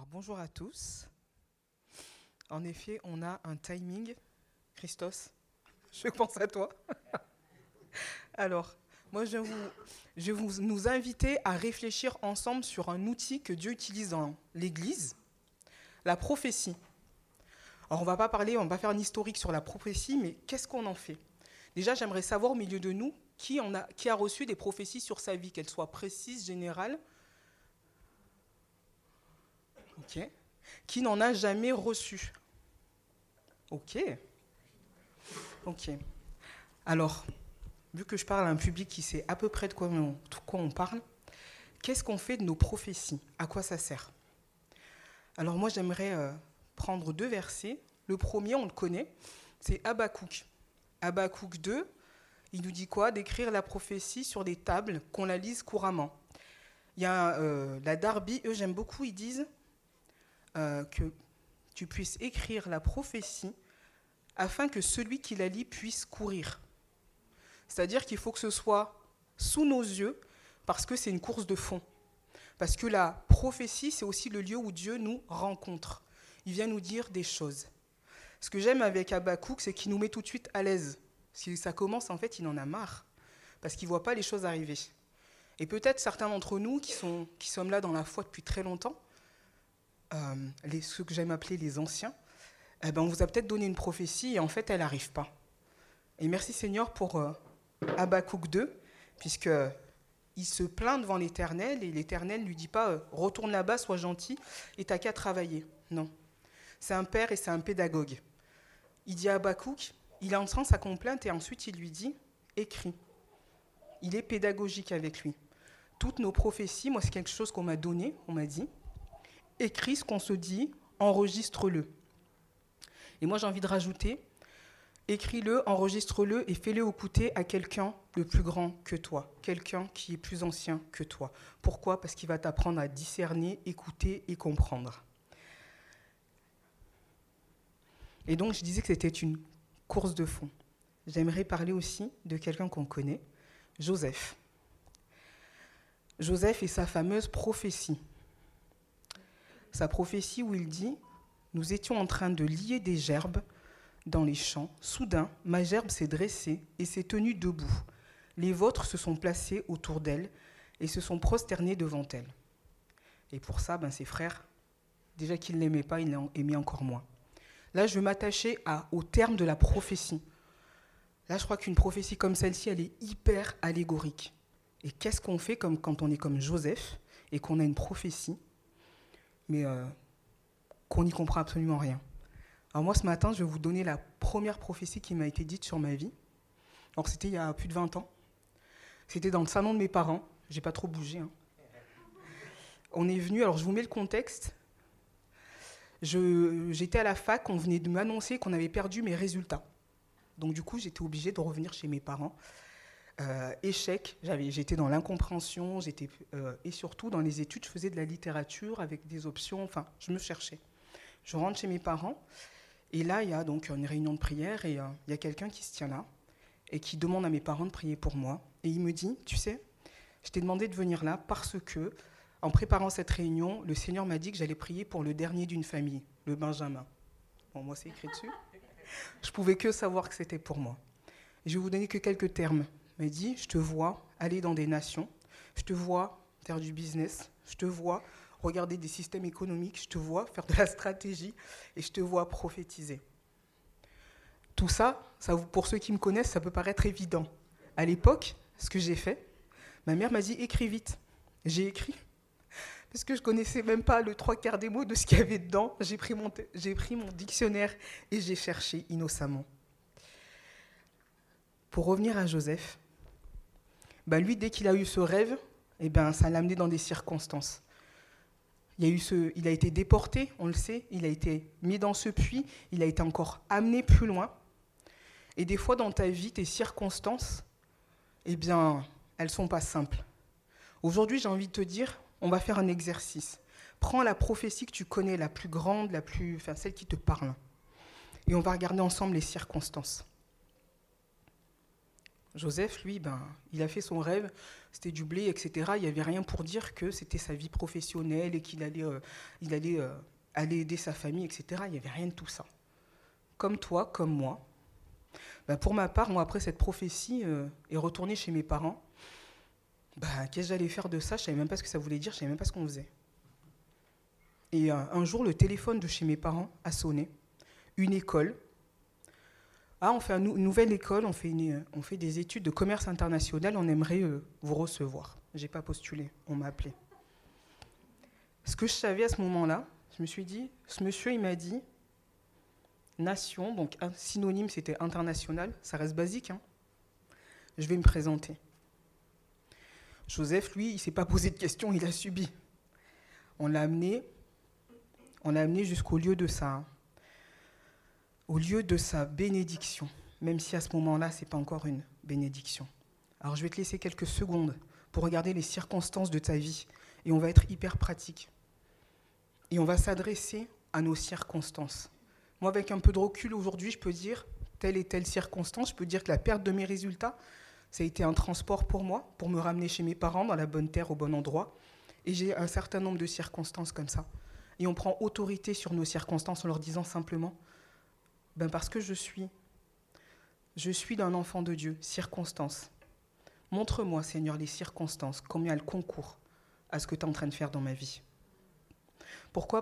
Alors bonjour à tous. En effet, on a un timing. Christos, je pense à toi. Alors, moi je vais nous inviter à réfléchir ensemble sur un outil que Dieu utilise dans l'Église, la prophétie. Alors on va pas faire un historique sur la prophétie, mais qu'est-ce qu'on en fait? Déjà, j'aimerais savoir au milieu de nous qui a reçu des prophéties sur sa vie, qu'elles soient précises, générales. Ok. Qui n'en a jamais reçu? Ok. Ok. Alors, vu que je parle à un public qui sait à peu près de quoi on parle, qu'est-ce qu'on fait de nos prophéties? À quoi ça sert? Alors moi, j'aimerais prendre 2 versets. Le premier, on le connaît, c'est Habakkuk. Habakkuk 2, il nous dit quoi? D'écrire la prophétie sur des tables, qu'on la lise couramment. Il y a la Darby, eux j'aime beaucoup, ils disent que tu puisses écrire la prophétie afin que celui qui la lit puisse courir. C'est-à-dire qu'il faut que ce soit sous nos yeux parce que c'est une course de fond. Parce que la prophétie, c'est aussi le lieu où Dieu nous rencontre. Il vient nous dire des choses. Ce que j'aime avec Habakkuk, c'est qu'il nous met tout de suite à l'aise. Si ça commence, en fait, il en a marre. Parce qu'il ne voit pas les choses arriver. Et peut-être certains d'entre nous qui sommes là dans la foi depuis très longtemps, ceux que j'aime appeler les anciens, on vous a peut-être donné une prophétie et en fait, elle n'arrive pas. Et merci Seigneur pour Habakkuk 2, puisqu'il se plaint devant l'Éternel et l'Éternel ne lui dit pas « retourne là-bas, sois gentil et t'as qu'à travailler ». Non, c'est un père et c'est un pédagogue. Il dit à Habakkuk, il entend sa complainte et ensuite il lui dit « écris ». Il est pédagogique avec lui. Toutes nos prophéties, moi c'est quelque chose qu'on m'a donné, on m'a dit « écris ce qu'on se dit, enregistre-le ». Et moi j'ai envie de rajouter « écris-le, enregistre-le et fais-le écouter à quelqu'un de plus grand que toi, quelqu'un qui est plus ancien que toi ». Pourquoi ? Parce qu'il va t'apprendre à discerner, écouter et comprendre. Et donc je disais que c'était une course de fond. J'aimerais parler aussi de quelqu'un qu'on connaît, Joseph. Joseph et sa fameuse prophétie. Sa prophétie où il dit « Nous étions en train de lier des gerbes dans les champs. Soudain, ma gerbe s'est dressée et s'est tenue debout. Les vôtres se sont placés autour d'elle et se sont prosternés devant elle. » Et pour ça, ses frères, déjà qu'ils ne l'aimaient pas, ils l'ont aimé encore moins. Là, je veux m'attacher au terme de la prophétie. Là, je crois qu'une prophétie comme celle-ci, elle est hyper allégorique. Et qu'est-ce qu'on fait quand on est comme Joseph et qu'on a une prophétie, mais qu'on n'y comprend absolument rien? Alors moi, ce matin, je vais vous donner la première prophétie qui m'a été dite sur ma vie. Alors c'était il y a plus de 20 ans. C'était dans le salon de mes parents. J'ai pas trop bougé. On est venu, alors je vous mets le contexte. J'étais à la fac, on venait de m'annoncer qu'on avait perdu mes résultats. Donc du coup, j'étais obligée de revenir chez mes parents. Échec, j'étais dans l'incompréhension, et surtout dans les études, je faisais de la littérature avec des options, je me cherchais. Je rentre chez mes parents, et là, il y a donc une réunion de prière, et il y a quelqu'un qui se tient là, et qui demande à mes parents de prier pour moi. Et il me dit, tu sais, je t'ai demandé de venir là parce que, en préparant cette réunion, le Seigneur m'a dit que j'allais prier pour le dernier d'une famille, le Benjamin. Bon, moi, c'est écrit dessus. Je pouvais que savoir que c'était pour moi. Et je vais vous donner que quelques termes. Il m'a dit, je te vois aller dans des nations, je te vois faire du business, je te vois regarder des systèmes économiques, je te vois faire de la stratégie et je te vois prophétiser. Tout ça, pour ceux qui me connaissent, ça peut paraître évident. À l'époque, ce que j'ai fait, ma mère m'a dit, écris vite. J'ai écrit, parce que je ne connaissais même pas le 3/4 des mots de ce qu'il y avait dedans. J'ai pris mon dictionnaire et j'ai cherché innocemment. Pour revenir à Joseph, lui, dès qu'il a eu ce rêve, ça l'a amené dans des circonstances. Il a été déporté, on le sait, il a été mis dans ce puits, il a été encore amené plus loin. Et des fois, dans ta vie, tes circonstances, elles ne sont pas simples. Aujourd'hui, j'ai envie de te dire, on va faire un exercice. Prends la prophétie que tu connais, la plus grande, celle qui te parle. Et on va regarder ensemble les circonstances. Joseph, lui, il a fait son rêve, c'était du blé, etc. Il n'y avait rien pour dire que c'était sa vie professionnelle et qu'il allait aller aider sa famille, etc. Il n'y avait rien de tout ça. Comme toi, comme moi. Pour ma part, moi, après cette prophétie, est retournée chez mes parents. Qu'est-ce que j'allais faire de ça? Je ne savais même pas ce que ça voulait dire, je ne savais même pas ce qu'on faisait. Et un jour, le téléphone de chez mes parents a sonné. Une école. On fait une nouvelle école, on fait des études de commerce international, on aimerait vous recevoir. Je n'ai pas postulé, on m'a appelé. Ce que je savais à ce moment-là, je me suis dit, ce monsieur, il m'a dit, nation, donc un synonyme, c'était international, ça reste basique, hein. Je vais me présenter. Joseph, lui, il ne s'est pas posé de questions, il a subi. On l'a amené jusqu'au lieu de sa bénédiction, même si à ce moment-là, ce n'est pas encore une bénédiction. Alors je vais te laisser quelques secondes pour regarder les circonstances de ta vie, et on va être hyper pratique. Et on va s'adresser à nos circonstances. Moi, avec un peu de recul aujourd'hui, je peux dire telle et telle circonstance, je peux dire que la perte de mes résultats, ça a été un transport pour moi, pour me ramener chez mes parents, dans la bonne terre, au bon endroit. Et j'ai un certain nombre de circonstances comme ça. Et on prend autorité sur nos circonstances en leur disant simplement, parce que je suis d'un enfant de Dieu, circonstances. Montre-moi, Seigneur, les circonstances, combien elles concourent à ce que tu es en train de faire dans ma vie. Pourquoi ?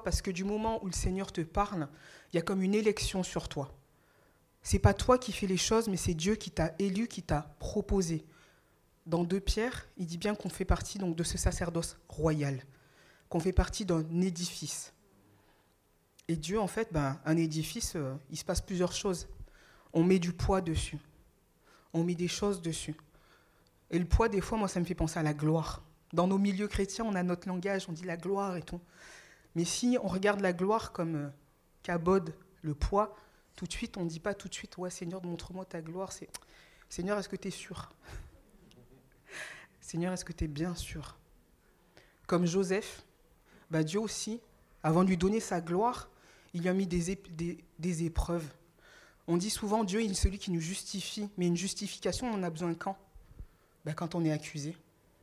Parce que du moment où le Seigneur te parle, il y a comme une élection sur toi. Ce n'est pas toi qui fais les choses, mais c'est Dieu qui t'a élu, qui t'a proposé. Dans 2 Pierre, il dit bien qu'on fait partie donc, de ce sacerdoce royal, qu'on fait partie d'un édifice. Et Dieu, en fait, un édifice, il se passe plusieurs choses. On met du poids dessus. On met des choses dessus. Et le poids, des fois, moi, ça me fait penser à la gloire. Dans nos milieux chrétiens, on a notre langage, on dit la gloire et tout. Mais si on regarde la gloire comme cabode, le poids, tout de suite, on ne dit pas tout de suite, ouais, Seigneur, montre-moi ta gloire. C'est, Seigneur, est-ce que tu es sûr ? Seigneur, est-ce que tu es bien sûr ? Comme Joseph, Dieu aussi, avant de lui donner sa gloire, il lui a mis des épreuves. On dit souvent, Dieu est celui qui nous justifie, mais une justification, on en a besoin quand ? Quand on est accusé.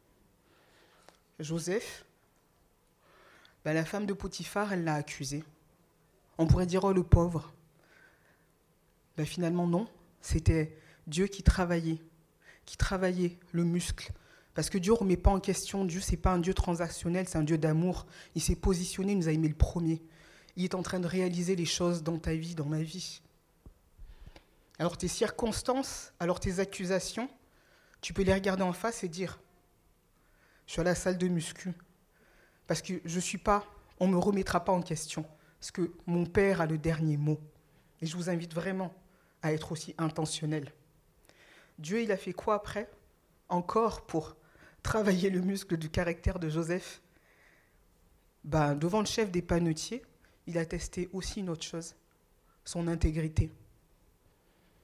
Joseph, la femme de Potiphar, elle l'a accusé. On pourrait dire, oh le pauvre. Finalement non, c'était Dieu qui travaillait le muscle. Parce que Dieu ne remet pas en question, Dieu c'est pas un Dieu transactionnel, c'est un Dieu d'amour. Il s'est positionné, il nous a aimé le premier. Il est en train de réaliser les choses dans ta vie, dans ma vie. Alors tes circonstances, alors tes accusations, tu peux les regarder en face et dire, je suis à la salle de muscu, parce que on ne me remettra pas en question, parce que mon Père a le dernier mot. Et je vous invite vraiment à être aussi intentionnel. Dieu, il a fait quoi après ? Encore pour travailler le muscle du caractère de Joseph. Devant le chef des panetiers, il a testé aussi une autre chose, son intégrité. Pourquoi ?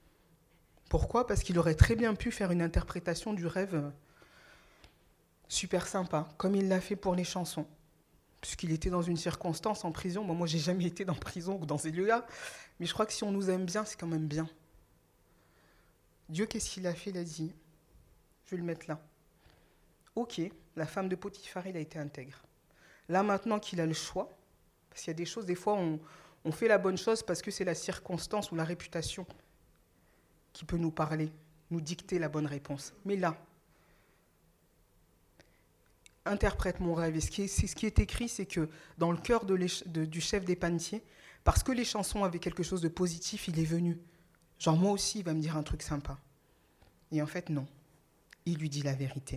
Parce qu'il aurait très bien pu faire une interprétation du rêve super sympa, comme il l'a fait pour les chansons. Puisqu'il était dans une circonstance en prison. Moi, j'ai jamais été dans prison ou dans ces lieux-là, mais je crois que si on nous aime bien, c'est quand même bien. Dieu, qu'est-ce qu'il a fait ? Il a dit, je vais le mettre là. Ok, la femme de Potiphar, il a été intègre. Là, maintenant qu'il a le choix, parce qu'il y a des choses, des fois, on fait la bonne chose parce que c'est la circonstance ou la réputation qui peut nous parler, nous dicter la bonne réponse. Mais là, interprète mon rêve. Et ce qui est écrit, c'est que dans le cœur du chef des panetiers, parce que les chansons avaient quelque chose de positif, il est venu. Genre, moi aussi, il va me dire un truc sympa. Et en fait, non. Il lui dit la vérité.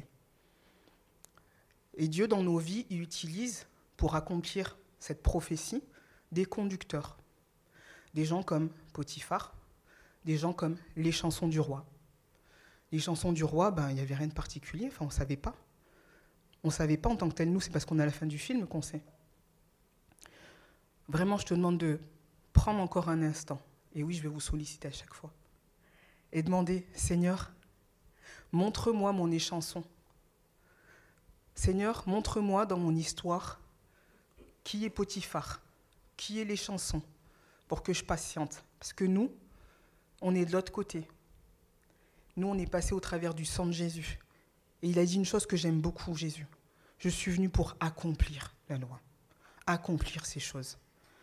Et Dieu, dans nos vies, il utilise, pour accomplir cette prophétie, des conducteurs. Des gens comme Potiphar, des gens comme les chansons du roi. Les chansons du roi, il n'y avait rien de particulier, on ne savait pas. On ne savait pas en tant que tel, nous, c'est parce qu'on est à la fin du film qu'on sait. Vraiment, je te demande de prendre encore un instant, et oui, je vais vous solliciter à chaque fois, et demander, Seigneur, montre-moi mon échanson. Seigneur, montre-moi dans mon histoire qui est Potiphar, qui est les chansons, pour que je patiente. Parce que nous, on est de l'autre côté. Nous, on est passé au travers du sang de Jésus. Et il a dit une chose que j'aime beaucoup, Jésus. Je suis venu pour accomplir la loi, accomplir ces choses.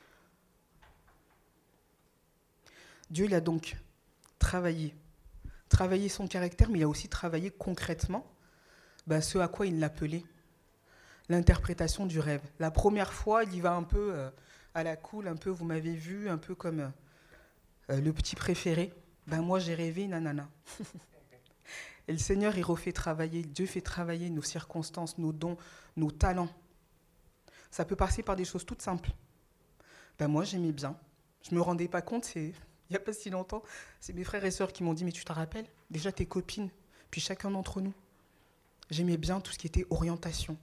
Dieu, il a donc travaillé son caractère, mais il a aussi travaillé concrètement ce à quoi il l'appelait, l'interprétation du rêve. La première fois, il y va un peu à la cool, un peu, vous m'avez vu, un peu comme le petit préféré. Moi, j'ai rêvé, nanana. Et le Seigneur, il refait travailler, Dieu fait travailler nos circonstances, nos dons, nos talents. Ça peut passer par des choses toutes simples. Moi, j'aimais bien. Je ne me rendais pas compte, il n'y a pas si longtemps, c'est mes frères et sœurs qui m'ont dit, mais tu te rappelles, déjà tes copines, puis chacun d'entre nous. J'aimais bien tout ce qui était orientation.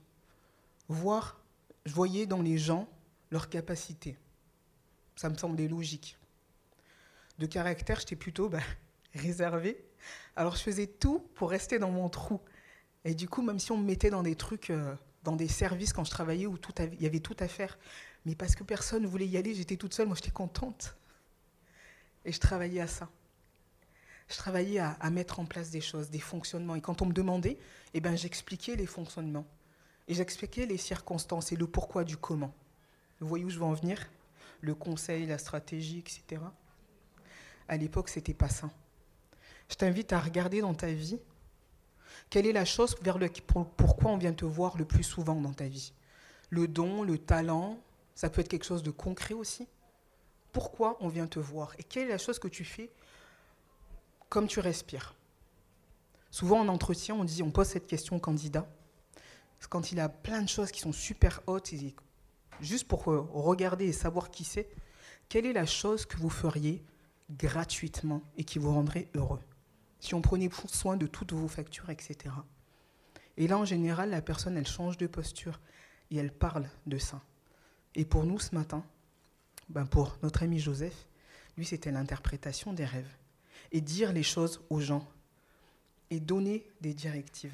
Je voyais dans les gens leurs capacités. Ça me semblait logique. De caractère, j'étais plutôt réservée. Alors je faisais tout pour rester dans mon trou. Et du coup, même si on me mettait dans des trucs, dans des services quand je travaillais où il y avait tout à faire, mais parce que personne ne voulait y aller, j'étais toute seule, moi j'étais contente. Et je travaillais à ça. Je travaillais à mettre en place des choses, des fonctionnements. Et quand on me demandait, j'expliquais les fonctionnements. Et j'expliquais les circonstances et le pourquoi du comment. Vous voyez où je veux en venir ? Le conseil, la stratégie, etc. À l'époque, ce n'était pas ça. Je t'invite à regarder dans ta vie quelle est la chose pourquoi on vient te voir le plus souvent dans ta vie. Le don, le talent, ça peut être quelque chose de concret aussi. Pourquoi on vient te voir ? Et quelle est la chose que tu fais comme tu respires ? Souvent en entretien, on pose cette question au candidat. Quand il a plein de choses qui sont super hautes, juste pour regarder et savoir qui c'est, quelle est la chose que vous feriez gratuitement et qui vous rendrait heureux ? Si on prenait soin de toutes vos factures, etc. Et là, en général, la personne, elle change de posture et elle parle de ça. Et pour nous, ce matin, pour notre ami Joseph, lui, c'était l'interprétation des rêves. Et dire les choses aux gens. Et donner des directives.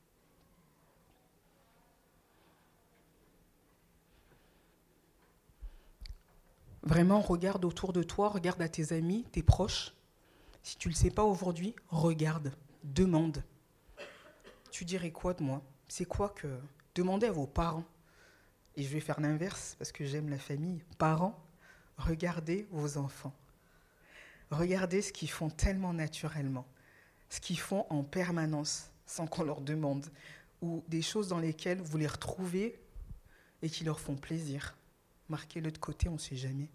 Vraiment, regarde autour de toi, regarde à tes amis, tes proches. Si tu ne le sais pas aujourd'hui, regarde, demande. Tu dirais quoi de moi ? C'est quoi que... Demandez à vos parents. Et je vais faire l'inverse parce que j'aime la famille. Parents, regardez vos enfants. Regardez ce qu'ils font tellement naturellement. Ce qu'ils font en permanence, sans qu'on leur demande. Ou des choses dans lesquelles vous les retrouvez et qui leur font plaisir. Marquez-le de côté, on ne sait jamais.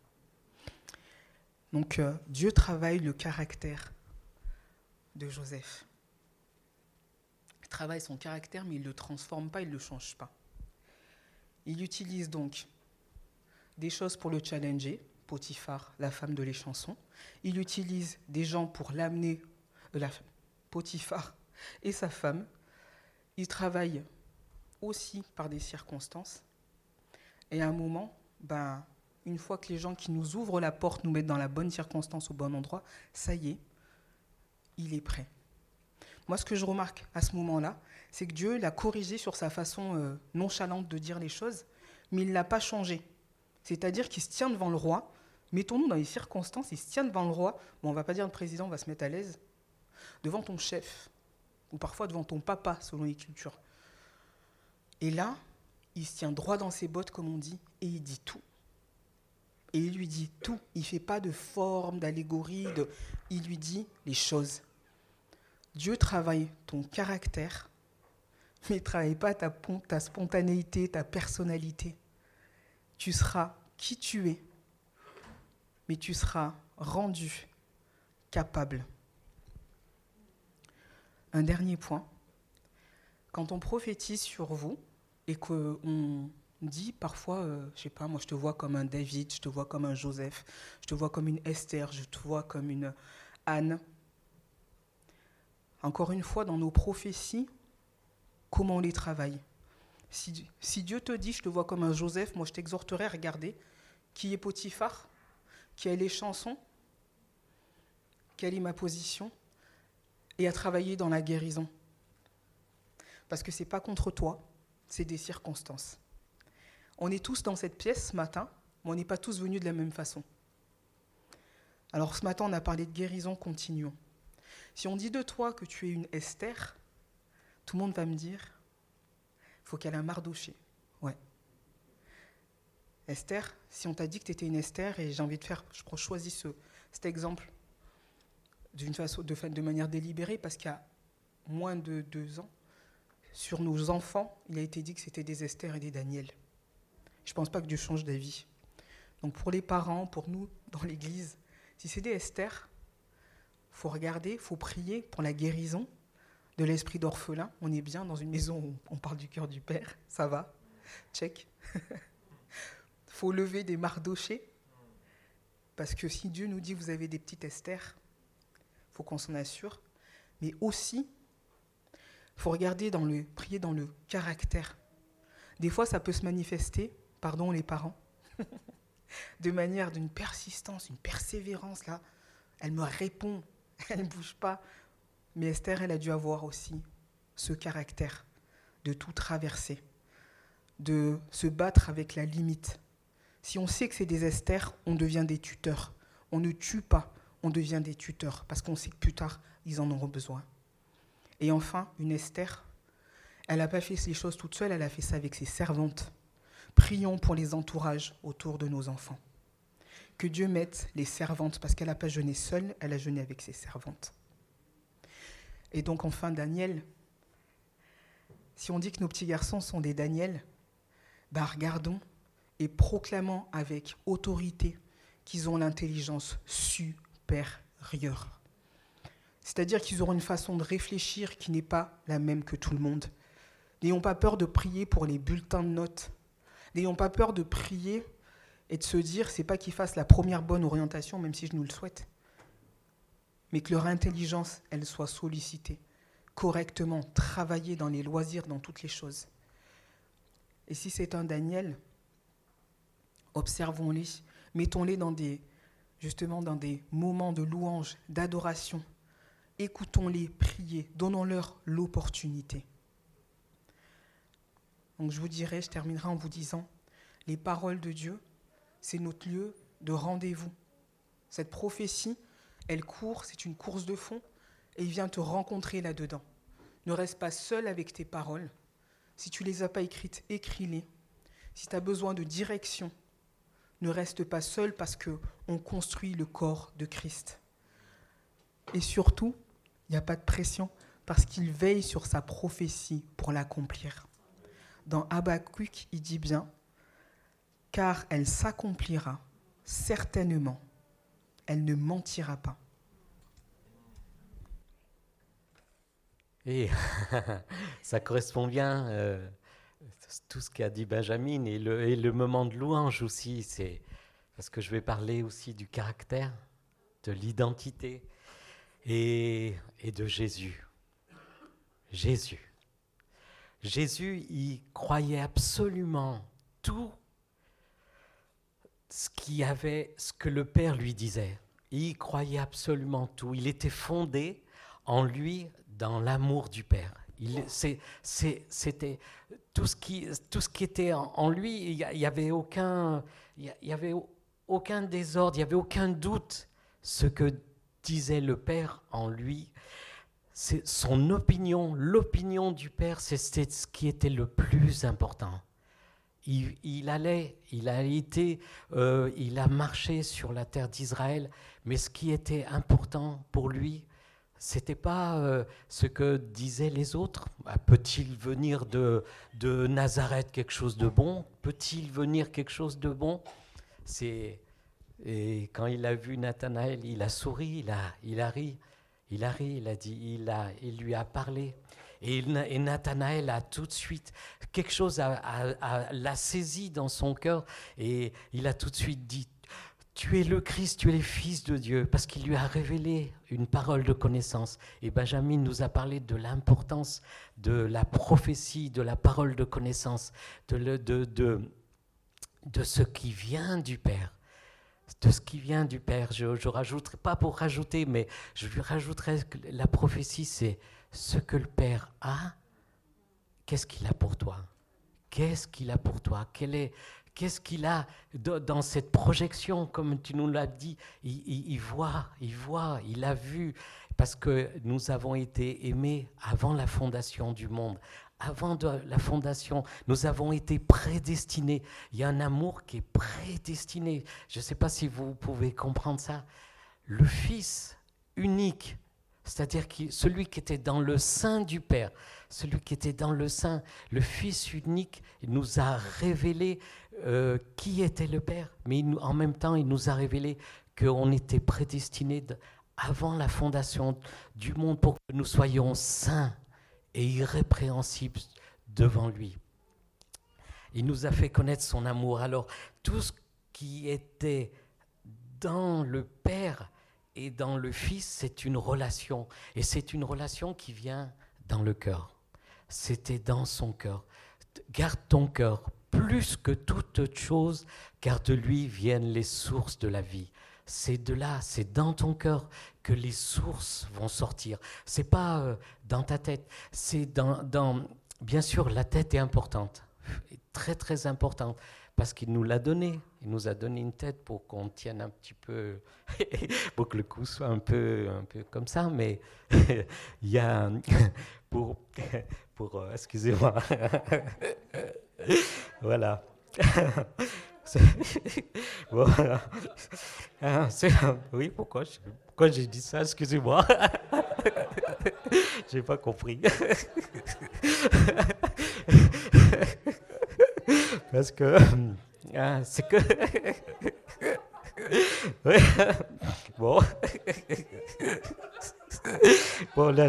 Donc, Dieu travaille le caractère de Joseph. Il travaille son caractère, mais il ne le transforme pas, il ne le change pas. Il utilise donc des choses pour le challenger, Potiphar, la femme de l'échanson. Il utilise des gens pour l'amener, Potiphar et sa femme. Il travaille aussi par des circonstances. Et à un moment, une fois que les gens qui nous ouvrent la porte nous mettent dans la bonne circonstance, au bon endroit, ça y est, il est prêt. Moi, ce que je remarque à ce moment-là, c'est que Dieu l'a corrigé sur sa façon nonchalante de dire les choses, mais il ne l'a pas changé. C'est-à-dire qu'il se tient devant le roi. Mettons-nous dans les circonstances, il se tient devant le roi. On ne va pas dire le président, on va se mettre à l'aise. Devant ton chef, ou parfois devant ton papa, selon les cultures. Et là, il se tient droit dans ses bottes, comme on dit, et il dit tout. Et il lui dit tout. Il ne fait pas de forme, d'allégorie. Il lui dit les choses. Dieu travaille ton caractère, mais il ne travaille pas ta spontanéité, ta personnalité. Tu seras qui tu es, mais tu seras rendu capable. Un dernier point. Quand on prophétise sur vous et qu'on dit parfois, je sais pas, moi je te vois comme un David, je te vois comme un Joseph, je te vois comme une Esther, je te vois comme une Anne. Encore une fois, dans nos prophéties, comment on les travaille ? Si Dieu te dit, je te vois comme un Joseph, moi je t'exhorterai à regarder qui est Potiphar, quelle est les chansons, quelle est ma position, et à travailler dans la guérison. Parce que ce n'est pas contre toi, c'est des circonstances. On est tous dans cette pièce ce matin, mais on n'est pas tous venus de la même façon. Alors ce matin, on a parlé de guérison, continuons. Si on dit de toi que tu es une Esther, tout le monde va me dire, il faut qu'elle ait un Mardoché. Ouais. Esther, si on t'a dit que tu étais une Esther, et j'ai envie de faire, je choisis cet exemple d'une façon, de manière délibérée, parce qu'il y a moins de 2 ans, sur nos enfants, il a été dit que c'était des Esther et des Daniel. Je ne pense pas que Dieu change d'avis. Donc pour les parents, pour nous, dans l'Église, si c'est des Esther, il faut regarder, il faut prier pour la guérison de l'esprit d'orphelin. On est bien dans une maison où on parle du cœur du Père, ça va, check. Il faut lever des Mardochés, parce que si Dieu nous dit que vous avez des petites Esther, il faut qu'on s'en assure. Mais aussi, il faut prier dans le caractère. Des fois, ça peut se manifester, pardon les parents, de manière d'une persistance, une persévérance. Là, elle me répond, elle ne bouge pas. Mais Esther, elle a dû avoir aussi ce caractère de tout traverser, de se battre avec la limite. Si on sait que c'est des Esther, on devient des tuteurs. On ne tue pas, on devient des tuteurs, parce qu'on sait que plus tard, ils en auront besoin. Et enfin, une Esther, elle n'a pas fait les choses toute seule, elle a fait ça avec ses servantes. Prions pour les entourages autour de nos enfants. Que Dieu mette les servantes, parce qu'elle n'a pas jeûné seule, elle a jeûné avec ses servantes. Et donc enfin, Daniel, si on dit que nos petits garçons sont des Daniel, regardons et proclamons avec autorité qu'ils ont l'intelligence supérieure. C'est-à-dire qu'ils auront une façon de réfléchir qui n'est pas la même que tout le monde. N'ayons pas peur de prier pour les bulletins de notes. N'ayons pas peur de prier et de se dire, c'est pas qu'ils fassent la première bonne orientation, même si je nous le souhaite, mais que leur intelligence, elle soit sollicitée correctement, travaillée dans les loisirs, dans toutes les choses. Et si c'est un Daniel, observons-les, mettons-les dans des moments de louange, d'adoration. Écoutons-les prier, donnons-leur l'opportunité. Donc je terminerai en vous disant, les paroles de Dieu, c'est notre lieu de rendez-vous. Cette prophétie, elle court, c'est une course de fond, et il vient te rencontrer là-dedans. Ne reste pas seul avec tes paroles. Si tu ne les as pas écrites, écris-les. Si tu as besoin de direction, ne reste pas seul parce qu'on construit le corps de Christ. Et surtout, il n'y a pas de pression parce qu'il veille sur sa prophétie pour l'accomplir. Dans Habakkuk, il dit bien, « Car elle s'accomplira certainement, elle ne mentira pas. » Et ça correspond bien tout ce qu'a dit Benjamin et le moment de louange aussi, c'est parce que je vais parler aussi du caractère, de l'identité et de Jésus. Jésus, il croyait absolument tout ce que le Père lui disait. Il croyait absolument tout. Il était fondé en lui dans l'amour du Père. C'était tout ce qui était en lui. Il y avait aucun désordre, il y avait aucun doute. Ce que disait le Père en lui, c'est son opinion, l'opinion du Père, c'était ce qui était le plus important. Il a marché sur la terre d'Israël, mais ce qui était important pour lui, c'était pas ce que disaient les autres. Peut-il venir de Nazareth quelque chose de bon? Peut-il venir quelque chose de bon? Et quand il a vu Nathanaël, il a souri, il a ri, il a dit, il lui a parlé. Et Nathanaël a tout de suite, quelque chose l'a saisi dans son cœur et il a tout de suite dit, tu es le Christ, tu es le Fils de Dieu, parce qu'il lui a révélé une parole de connaissance. Et Benjamin nous a parlé de l'importance de la prophétie, de la parole de connaissance, de ce qui vient du Père. De ce qui vient du Père. Je ne rajouterai pas pour rajouter, mais je lui rajouterai que la prophétie, c'est ce que le Père a, qu'est-ce qu'il a pour toi? Qu'est-ce qu'il a pour toi? Qu'est-ce qu'il a dans cette projection, comme tu nous l'as dit? Il voit, il a vu, parce que nous avons été aimés avant la fondation du monde. Avant la fondation, nous avons été prédestinés. Il y a un amour qui est prédestiné. Je ne sais pas si vous pouvez comprendre ça. Le Fils unique, c'est-à-dire celui qui était dans le sein du Père, celui qui était dans le sein, le Fils unique, nous a révélé qui était le Père, mais en même temps, il nous a révélé qu'on était prédestinés avant la fondation du monde pour que nous soyons saints et irrépréhensible devant lui. Il nous a fait connaître son amour. Alors, tout ce qui était dans le Père et dans le Fils, c'est une relation. Et c'est une relation qui vient dans le cœur. C'était dans son cœur. Garde ton cœur plus que toute autre chose, car de lui viennent les sources de la vie. C'est de là, c'est dans ton cœur que les sources vont sortir. C'est pas dans ta tête, c'est dans... Bien sûr, la tête est importante, très très importante, parce qu'il nous l'a donné. Il nous a donné une tête pour qu'on tienne un petit peu, pour que le cou soit un peu comme ça, mais il y a... excusez-moi. Voilà. Voilà. Oui, pourquoi j'ai dit ça? Excusez-moi. J'ai pas compris. Parce que c'est que ouais. Bon. Bon là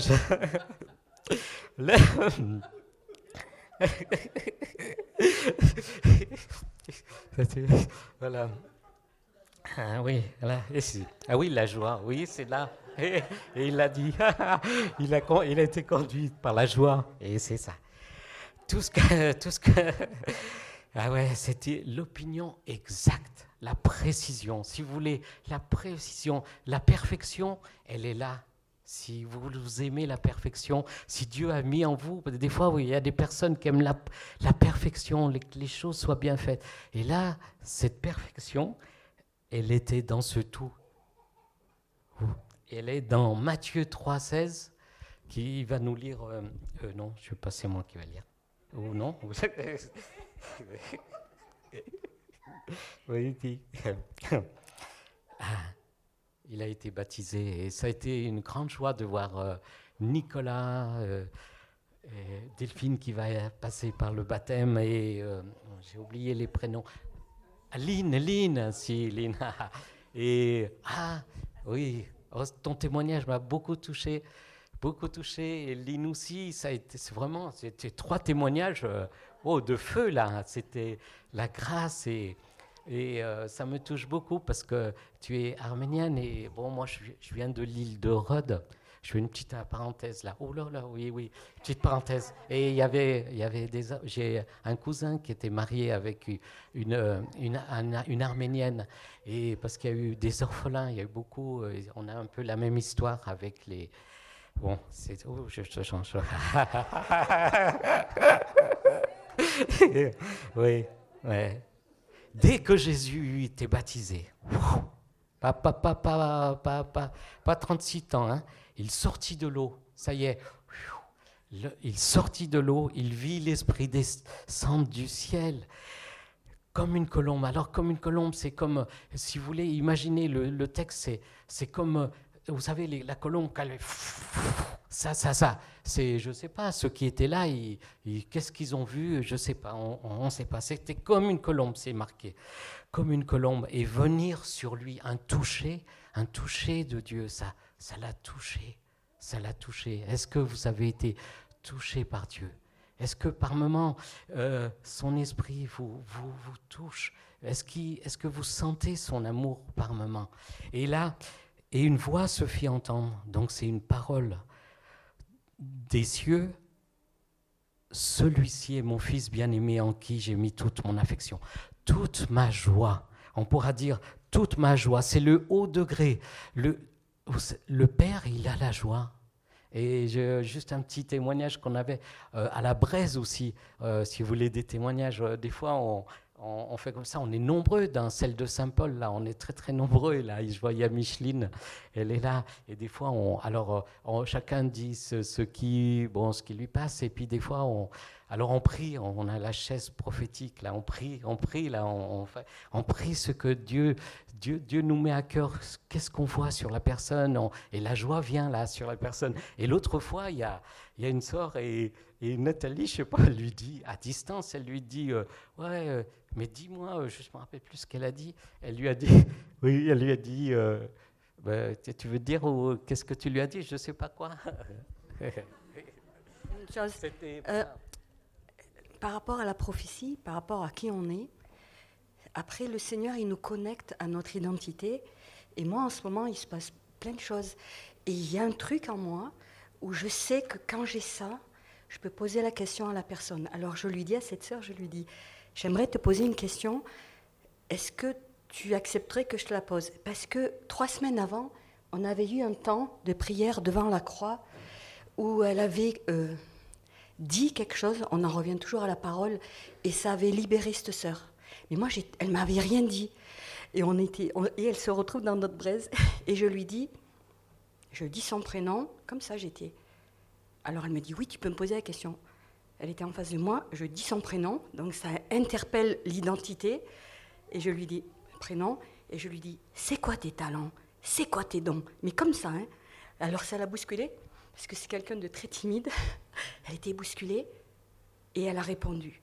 voilà. Ah oui, voilà. Ah oui, la joie, oui, c'est là. Et il l'a dit. Il a été conduit par la joie. Et c'est ça. Tout ce que. Ah ouais, c'était l'opinion exacte, la précision. Si vous voulez, la précision, la perfection, elle est là. Si vous aimez la perfection, si Dieu a mis en vous, des fois, oui, il y a des personnes qui aiment la perfection, que les choses soient bien faites. Et là, cette perfection, elle était dans ce tout. Elle est dans Matthieu 3,16, qui va nous lire... non, je ne sais pas, c'est moi qui vais lire. Ou non? Oui, il a été baptisé et ça a été une grande joie de voir Nicolas, Delphine qui va passer par le baptême et j'ai oublié les prénoms. Lynn. Et oui, ton témoignage m'a beaucoup touché. Et Lynn aussi, c'était 3 témoignages de feu là. C'était la grâce et ça me touche beaucoup parce que tu es arménienne et bon, moi je viens de l'île de Rhodes. Je fais une petite parenthèse là. Oh là là, oui, petite parenthèse. Et il y avait j'ai un cousin qui était marié avec une arménienne et parce qu'il y a eu des orphelins, il y a eu beaucoup. On a un peu la même histoire avec les. Bon, c'est. Oh, je change. Oui, ouais. Dès que Jésus était baptisé, pas 36 ans, hein, il sortit de l'eau, ça y est, il sortit de l'eau, il vit l'Esprit descendre du ciel comme une colombe. Alors comme une colombe, c'est comme, si vous voulez, imaginez le texte, c'est comme, vous savez, la colombe, ça. C'est, je ne sais pas, ceux qui étaient là, qu'est-ce qu'ils ont vu? Je ne sais pas, on ne sait pas. C'était comme une colombe, c'est marqué. Comme une colombe. Et venir sur lui, un toucher de Dieu, ça l'a touché. Ça l'a touché. Est-ce que vous avez été touché par Dieu? Est-ce que par moments, son esprit vous touche? Est-ce que vous sentez son amour par moments? Et là, une voix se fit entendre. Donc c'est une parole des cieux, celui-ci est mon fils bien-aimé en qui j'ai mis toute mon affection, toute ma joie. On pourra dire toute ma joie, c'est le haut degré. Le Père, il a la joie. Et juste un petit témoignage qu'on avait à la Braise aussi, si vous voulez des témoignages. Des fois, on fait comme ça, on est nombreux dans celle de Saint-Paul, là, on est très très nombreux, là, je vois, il y a Micheline, elle est là, et des fois, chacun dit ce qui lui passe, et puis des fois, on prie, on a la chaise prophétique, là, on prie, là, on prie ce que Dieu nous met à cœur, qu'est-ce qu'on voit sur la personne, et la joie vient là sur la personne. Et l'autre fois, il y a une sœur, et Nathalie, je sais pas, elle lui dit, à distance, elle lui dit, mais dis-moi, je me rappelle plus ce qu'elle a dit. Elle lui a dit, tu veux dire qu'est-ce que tu lui as dit? Je sais pas quoi. Une chose, par rapport à la prophétie, par rapport à qui on est, après le Seigneur, il nous connecte à notre identité. Et moi, en ce moment, il se passe plein de choses. Et il y a un truc en moi où je sais que quand j'ai ça, je peux poser la question à la personne. Alors je lui dis à cette sœur, j'aimerais te poser une question. Est-ce que tu accepterais que je te la pose? Parce que 3 semaines avant, on avait eu un temps de prière devant la croix où elle avait dit quelque chose, on en revient toujours à la parole, et ça avait libéré cette sœur. Mais moi, elle ne m'avait rien dit. Et elle se retrouve dans notre braise, et je dis son prénom, comme ça j'étais. Alors elle me dit, oui, tu peux me poser la question. Elle était en face de moi, je dis son prénom, donc ça interpelle l'identité, et je lui dis prénom, et je lui dis, c'est quoi tes talents? C'est quoi tes dons? Mais comme ça, hein. Alors ça l'a bousculée, parce que c'est quelqu'un de très timide. Elle était bousculée, et elle a répondu.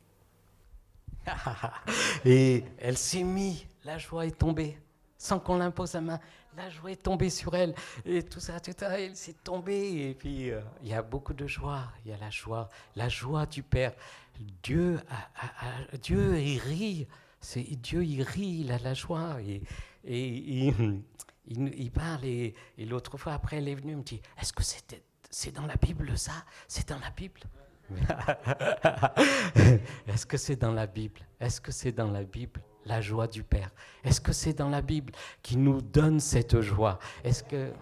Et elle s'est mise, la joie est tombée, sans qu'on l'impose la main. La joie est tombée sur elle, et tout ça, elle s'est tombée, et puis il y a beaucoup de joie, il y a la joie du Père. Dieu, il rit, Dieu, il rit, il a la joie, et il parle, et l'autre fois, après, elle est venue, me dit, est-ce que c'est dans la Bible, ça? C'est dans la Bible? Est-ce que c'est dans la Bible? Est-ce que c'est dans la Bible? La joie du Père. Est-ce que c'est dans la Bible qui nous donne cette joie? Est-ce que...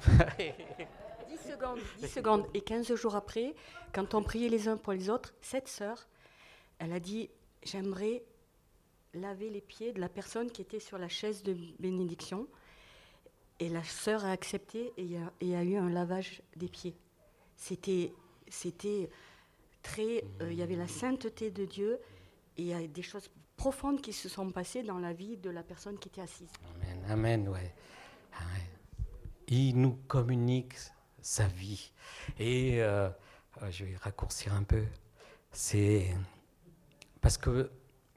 10 secondes. Et 15 jours après, quand on priait les uns pour les autres, cette sœur, elle a dit, j'aimerais laver les pieds de la personne qui était sur la chaise de bénédiction. Et la sœur a accepté, et il y a eu un lavage des pieds. C'était très... il y avait la sainteté de Dieu, et il y a des choses profondes qui se sont passées dans la vie de la personne qui était assise. Amen, ouais. Amen. Il nous communique sa vie. Et je vais raccourcir un peu. C'est parce que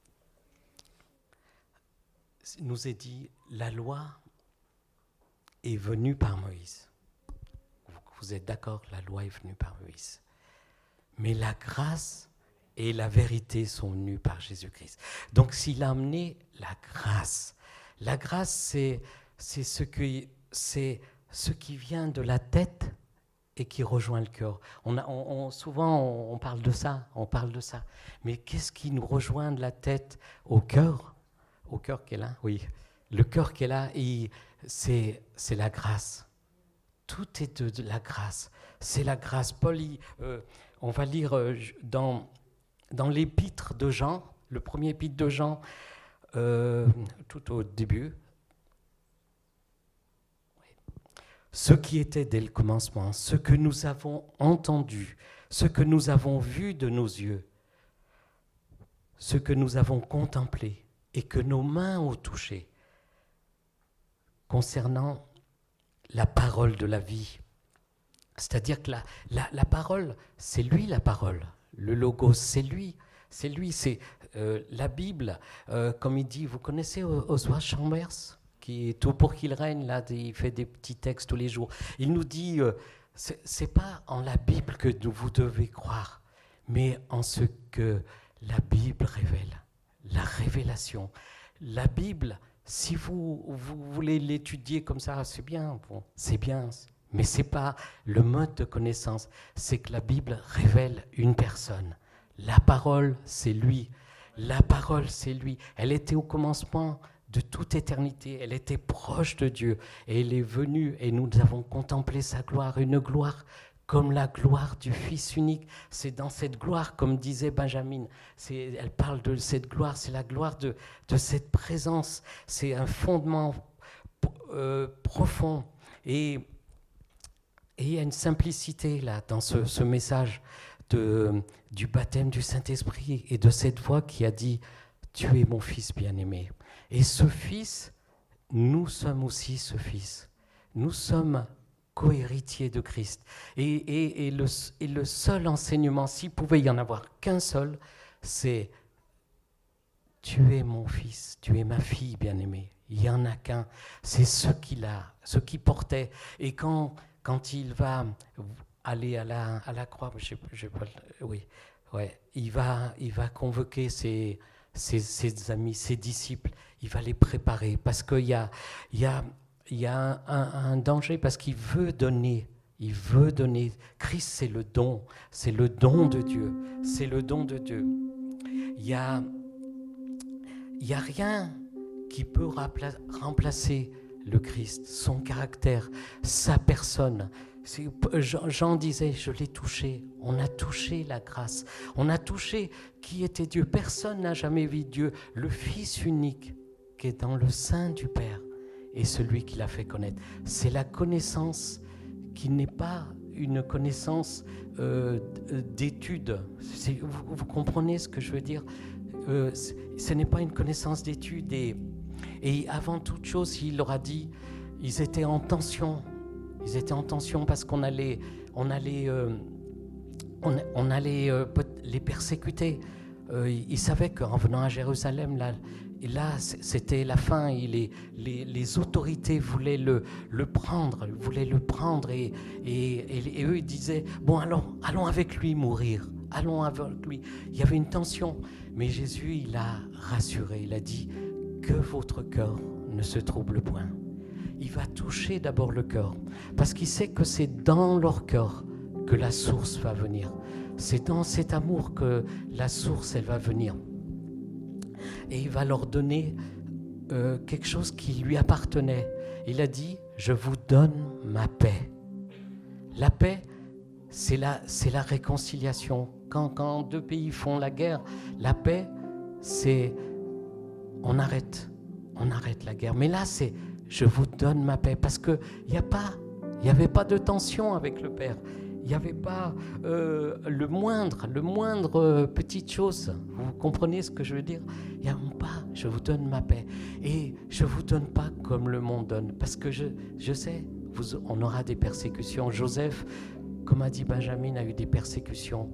il nous est dit, la loi est venue par Moïse. Vous êtes d'accord, la loi est venue par Moïse. Mais la grâce et la vérité sont venues par Jésus-Christ. Donc s'il a amené la grâce c'est ce qui vient de la tête et qui rejoint le cœur. Souvent on parle de ça. Mais qu'est-ce qui nous rejoint de la tête au cœur? Au cœur qui est là, oui. Le cœur qui est là, c'est la grâce. Tout est de la grâce. C'est la grâce. Paul, on va lire dans l'épître de Jean, le premier épître de Jean, tout au début. Ce qui était dès le commencement, ce que nous avons entendu, ce que nous avons vu de nos yeux, ce que nous avons contemplé et que nos mains ont touché, concernant la parole de la vie. C'est-à-dire que la parole, c'est lui la parole. Le logos, c'est lui. C'est la Bible. Comme il dit, vous connaissez Oswald Chambers, qui est tout pour qu'il règne, là, il fait des petits textes tous les jours. Il nous dit, c'est pas en la Bible que vous devez croire, mais en ce que la Bible révèle, la révélation. La Bible, si vous voulez l'étudier comme ça, c'est bien, mais ce n'est pas le mode de connaissance. C'est que la Bible révèle une personne. La parole, c'est lui. La parole, c'est lui. Elle était au commencement de toute éternité. Elle était proche de Dieu. Et elle est venue et nous avons contemplé sa gloire, une gloire comme la gloire du Fils unique. C'est dans cette gloire, comme disait Benjamin, elle parle de cette gloire, c'est la gloire de cette présence. C'est un fondement profond. Et il y a une simplicité là, dans ce message du baptême du Saint-Esprit et de cette voix qui a dit « Tu es mon Fils bien-aimé ». Et ce Fils, nous sommes aussi ce Fils. Nous sommes co-héritiers de Christ. Et le seul enseignement, s'il pouvait y en avoir qu'un seul, c'est « Tu es mon Fils, tu es ma fille bien-aimée ». Il n'y en a qu'un. C'est ce qu'il portait. Et quand il va aller à la croix, il va convoquer ses amis, ses disciples, il va les préparer parce qu'il y a un danger, parce qu'il veut donner. Il veut donner. Christ, c'est le don de Dieu. C'est le don de Dieu. Il y a rien qui peut remplacer le Christ, son caractère, sa personne. Jean disait, je l'ai touché, on a touché la grâce, on a touché qui était Dieu. Personne n'a jamais vu Dieu, le Fils unique qui est dans le sein du Père et celui qui l'a fait connaître. C'est la connaissance qui n'est pas une connaissance d'études. Vous comprenez ce que je veux dire? Ce n'est pas une connaissance d'études. Et avant toute chose, il leur a dit, ils étaient en tension. Ils étaient en tension parce qu'on allait les persécuter. Ils savaient qu'en venant à Jérusalem, là c'était la fin. Et les autorités voulaient le prendre. Et eux, ils disaient, bon, allons avec lui mourir. Allons avec lui. Il y avait une tension. Mais Jésus, il a rassuré. Il a dit, que votre cœur ne se trouble point. Il va toucher d'abord le cœur, parce qu'il sait que c'est dans leur cœur que la source va venir. C'est dans cet amour que la source, elle va venir. Et il va leur donner quelque chose qui lui appartenait. Il a dit, je vous donne ma paix. La paix, c'est la réconciliation. Quand deux pays font la guerre, la paix, c'est on arrête la guerre. Mais là, c'est je vous donne ma paix, parce que il y avait pas de tension avec le Père. Il n'y avait pas le moindre petite chose. Vous comprenez ce que je veux dire? Il n'y a pas, je vous donne ma paix. Et je ne vous donne pas comme le monde donne, parce que je sais, on aura des persécutions. Joseph, comme a dit Benjamin, a eu des persécutions.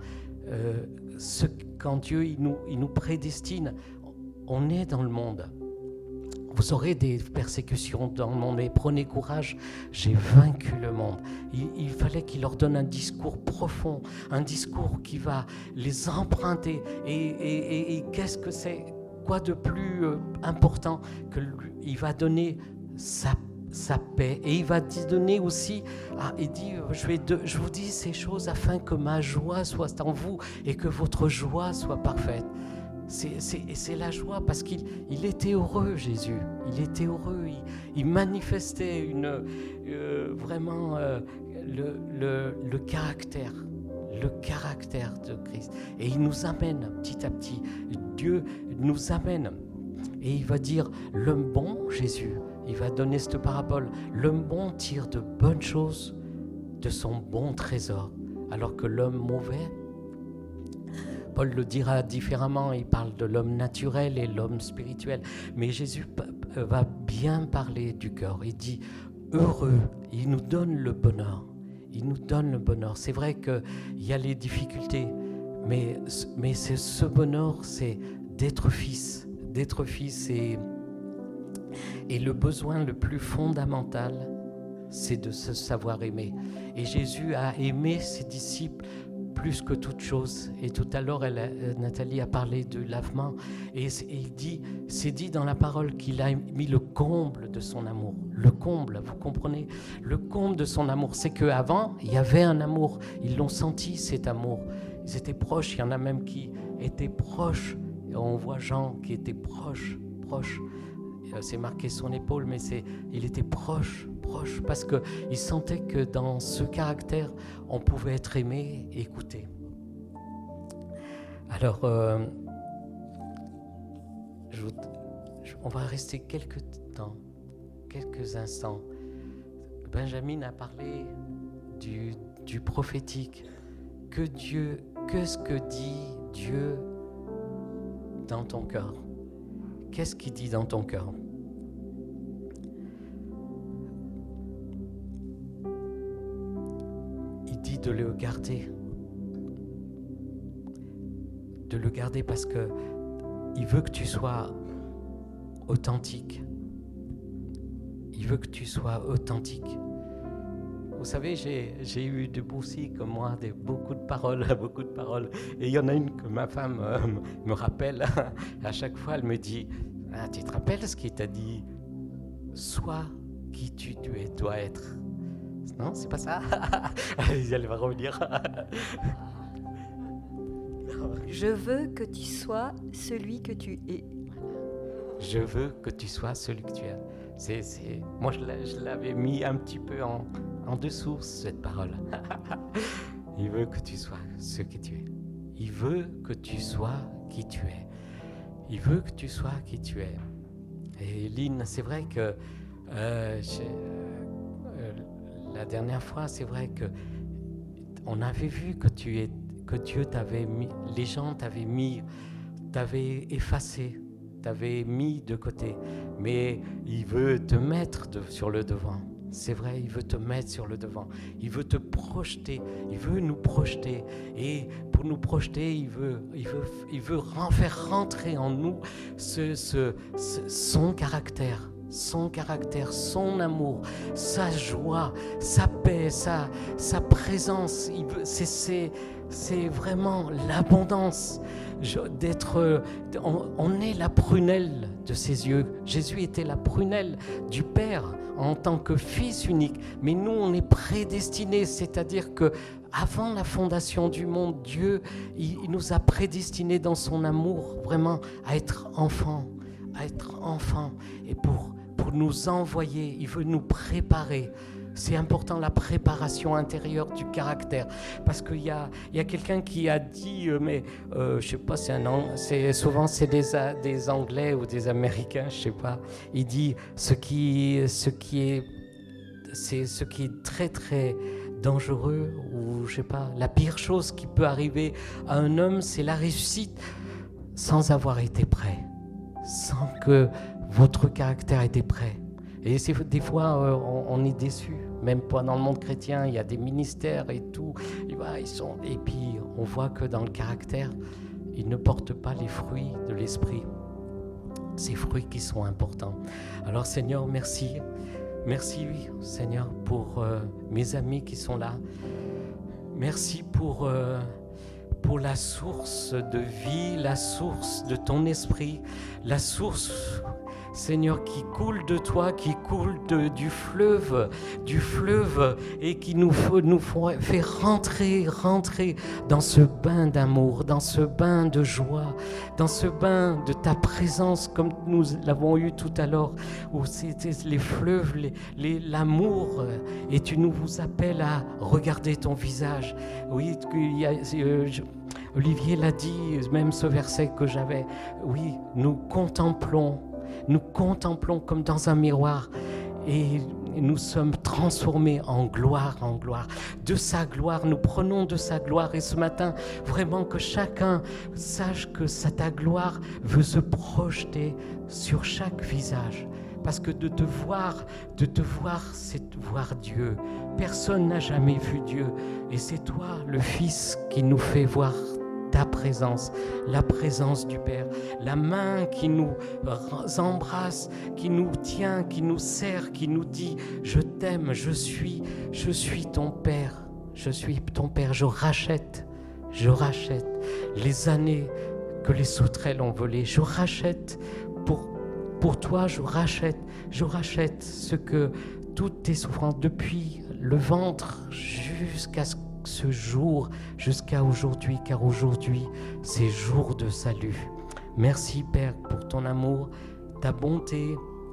Quand Dieu il nous prédestine, on est dans le monde. Vous aurez des persécutions dans le monde, mais prenez courage, j'ai vaincu le monde. Il fallait qu'il leur donne un discours profond, un discours qui va les emprunter. Et qu'est-ce que c'est? Quoi de plus important que il va donner sa paix, et il va donner aussi, il dit, je vous dis ces choses afin que ma joie soit en vous et que votre joie soit parfaite. C'est la joie, parce qu'il était heureux, Jésus. Il était heureux. Il manifestait vraiment le caractère de Christ. Et il nous amène petit à petit. Dieu nous amène. Et il va dire, l'homme bon, Jésus, il va donner cette parabole. L'homme bon tire de bonnes choses de son bon trésor, alors que l'homme mauvais, Paul le dira différemment, il parle de l'homme naturel et l'homme spirituel. Mais Jésus va bien parler du cœur. Il dit heureux, il nous donne le bonheur. Il nous donne le bonheur. C'est vrai qu'il y a les difficultés, mais c'est ce bonheur, c'est d'être fils. D'être fils, et le besoin le plus fondamental, c'est de se savoir aimer. Et Jésus a aimé ses disciples plus que toute chose. Et tout à l'heure, Nathalie a parlé du lavement. Et c'est dit dans la parole qu'il a mis le comble de son amour. Le comble, vous comprenez? Le comble de son amour. C'est qu'avant, il y avait un amour. Ils l'ont senti, cet amour. Ils étaient proches. Il y en a même qui étaient proches. Et on voit Jean qui était proche. c'est marqué son épaule, mais il était proche, parce qu'il sentait que dans ce caractère, on pouvait être aimé et écouté. Alors, on va rester quelques instants. Benjamin a parlé du prophétique. Qu'est-ce que dit Dieu dans ton cœur? Qu'est-ce qu'il dit dans ton cœur? Il dit de le garder. De le garder parce que il veut que tu sois authentique. Il veut que tu sois authentique. Vous savez, j'ai eu de aussi comme moi beaucoup de paroles. Et il y en a une que ma femme me rappelle. À chaque fois, elle me dit, tu te rappelles ce qu'il t'a dit? Sois qui tu dois être. Non, c'est pas ça. Elle va revenir. Je veux que tu sois celui que tu es. Je veux que tu sois celui que tu es. Moi, je l'avais mis un petit peu en dessous, cette parole. Il veut que tu sois ce que tu es. Il veut que tu sois qui tu es. Il veut que tu sois qui tu es. Et Lynn, c'est vrai que la dernière fois, c'est vrai que on avait vu que Dieu t'avait mis, les gens t'avaient effacé, t'avaient mis de côté. Mais il veut te mettre sur le devant. C'est vrai, il veut te mettre sur le devant. Il veut te projeter. Il veut nous projeter. Et pour nous projeter, il veut faire rentrer en nous son caractère, son amour, sa joie, sa paix, sa présence. C'est vraiment l'abondance d'être. On est la prunelle de ses yeux. Jésus était la prunelle du Père en tant que Fils unique. Mais nous, on est prédestinés, c'est-à-dire que avant la fondation du monde, Dieu, il nous a prédestinés dans son amour vraiment à être enfants, et pour nous envoyer, il veut nous préparer. C'est important, la préparation intérieure du caractère. Parce qu'il y a quelqu'un qui a dit, je sais pas, souvent c'est des Anglais ou des Américains, je sais pas. Il dit, ce qui est très très dangereux, ou je sais pas, la pire chose qui peut arriver à un homme, c'est la réussite sans avoir été prêt, sans que votre caractère était prêt. Et des fois, on est déçu. Même pas dans le monde chrétien, il y a des ministères et tout. Et puis, on voit que dans le caractère, ils ne portent pas les fruits de l'esprit. Ces fruits qui sont importants. Alors, Seigneur, merci. Merci, Seigneur, pour mes amis qui sont là. Merci pour la source de vie, la source de ton esprit, la source, Seigneur, qui coule de toi, qui coule du fleuve, et qui nous fait rentrer dans ce bain d'amour, dans ce bain de joie, dans ce bain de ta présence, comme nous l'avons eu tout à l'heure, où c'était les fleuves, l'amour, et tu nous appelles à regarder ton visage. Oui, Olivier l'a dit, même ce verset que j'avais, oui, nous contemplons comme dans un miroir, et nous sommes transformés en gloire. De sa gloire, nous prenons de sa gloire, et ce matin, vraiment que chacun sache que ta gloire veut se projeter sur chaque visage. Parce que de te voir, c'est voir Dieu. Personne n'a jamais vu Dieu, et c'est toi, le Fils, qui nous fait voir ta présence, la présence du Père, la main qui nous embrasse, qui nous tient, qui nous serre, qui nous dit « Je t'aime, je suis ton Père, je suis ton Père, je rachète les années que les sauterelles ont volées, je rachète pour toi, je rachète ce que toutes tes souffrances depuis le ventre jusqu'à ce jour, jusqu'à aujourd'hui, car aujourd'hui, c'est jour de salut. Merci Père pour ton amour, ta bonté,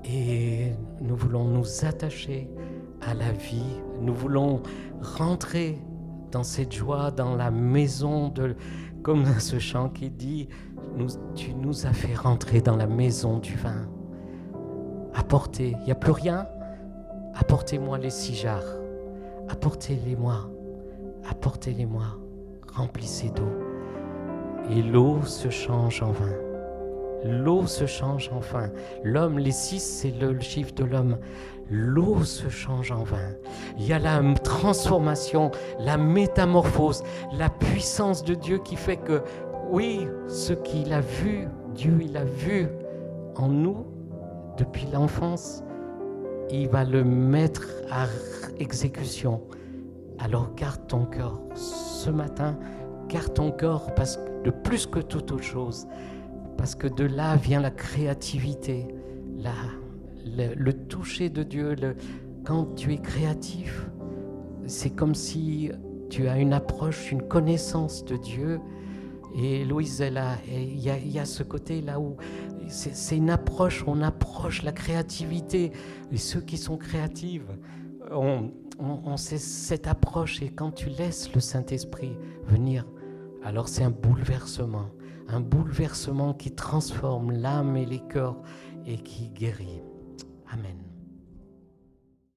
Et nous voulons nous attacher à la vie. Nous voulons rentrer dans cette joie, dans la maison comme ce chant qui dit, tu nous as fait rentrer dans la maison du vin. Apportez, il n'y a plus rien. Apportez-moi les 6 jarres. Apportez-les-moi. Apportez-les-moi. Remplissez d'eau. Et l'eau se change en vin. L'eau se change en vin. L'homme, les 6, c'est le chiffre de l'homme. L'eau se change en vin. Il y a la transformation, la métamorphose, la puissance de Dieu qui fait que, oui, ce qu'il a vu, Dieu, il a vu en nous depuis l'enfance, il va le mettre à exécution. Alors garde ton cœur. Ce matin, garde ton cœur parce que de plus que toute autre chose. Parce que de là vient la créativité, le toucher de Dieu. Quand tu es créatif, c'est comme si tu as une approche, une connaissance de Dieu. Et Louise, il y a ce côté là où c'est une approche, on approche la créativité. Et ceux qui sont créatifs, on sait cette approche. Et quand tu laisses le Saint-Esprit venir, alors c'est un bouleversement qui transforme l'âme et les cœurs et qui guérit.